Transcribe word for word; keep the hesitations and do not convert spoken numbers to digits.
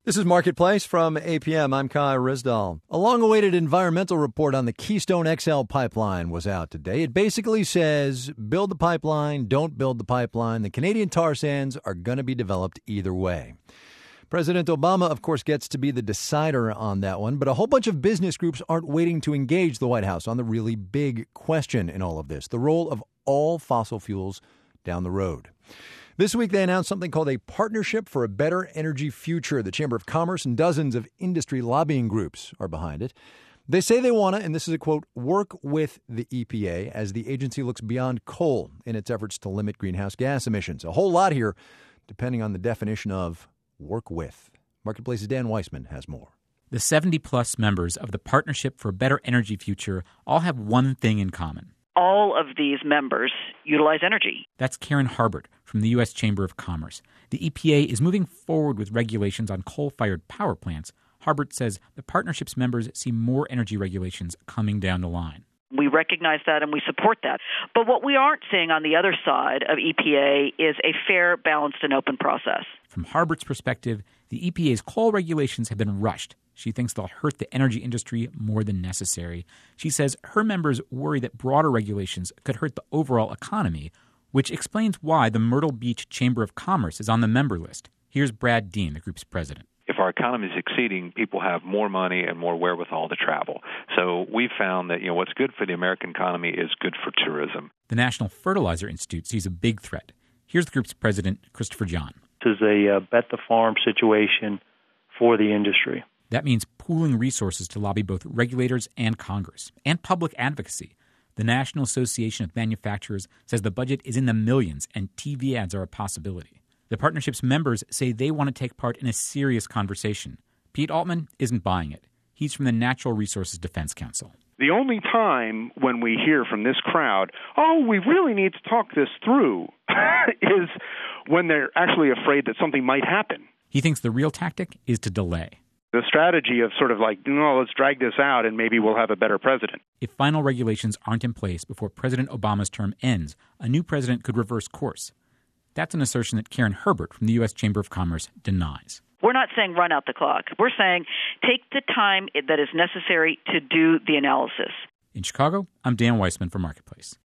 This is Marketplace from A P M. I'm Kai Risdall. A long-awaited environmental report on the Keystone X L pipeline was out today. It basically says, build the pipeline, don't build the pipeline. The Canadian tar sands are going to be developed either way. President Obama, of course, gets to be the decider on that one, but a whole bunch of business groups aren't waiting to engage the White House on the really big question in all of this, the role of all fossil fuels down the road. This week, they announced something called a Partnership for a Better Energy Future. The Chamber of Commerce and dozens of industry lobbying groups are behind it. They say they want to, and this is a quote, work with the E P A as the agency looks beyond coal in its efforts to limit greenhouse gas emissions. A whole lot here, depending on the definition of work with. Marketplace's Dan Weissman has more. The seventy-plus members of the Partnership for a Better Energy Future all have one thing in common. All of these members utilize energy. That's Karen Harbert from the U S Chamber of Commerce. The E P A is moving forward with regulations on coal-fired power plants. Harbert says the partnership's members see more energy regulations coming down the line. We recognize that and we support that. But what we aren't seeing on the other side of E P A is a fair, balanced, and open process. From Harbert's perspective, the E P A's coal regulations have been rushed. She thinks they'll hurt the energy industry more than necessary. She says her members worry that broader regulations could hurt the overall economy, which explains why the Myrtle Beach Chamber of Commerce is on the member list. Here's Brad Dean, the group's president. If our economy is succeeding, people have more money and more wherewithal to travel. So we've found that, you know, what's good for the American economy is good for tourism. The National Fertilizer Institute sees a big threat. Here's the group's president, Christopher John. This is a uh, bet the farm situation for the industry. That means pooling resources to lobby both regulators and Congress, and public advocacy. The National Association of Manufacturers says the budget is in the millions and T V ads are a possibility. The partnership's members say they want to take part in a serious conversation. Pete Altman isn't buying it. He's from the Natural Resources Defense Council. The only time when we hear from this crowd, oh, we really need to talk this through, is when they're actually afraid that something might happen. He thinks the real tactic is to delay. The strategy of sort of like, no, let's drag this out and maybe we'll have a better president. If final regulations aren't in place before President Obama's term ends, a new president could reverse course. That's an assertion that Karen Harbert from the U S Chamber of Commerce denies. We're not saying run out the clock. We're saying take the time that is necessary to do the analysis. In Chicago, I'm Dan Weissman for Marketplace.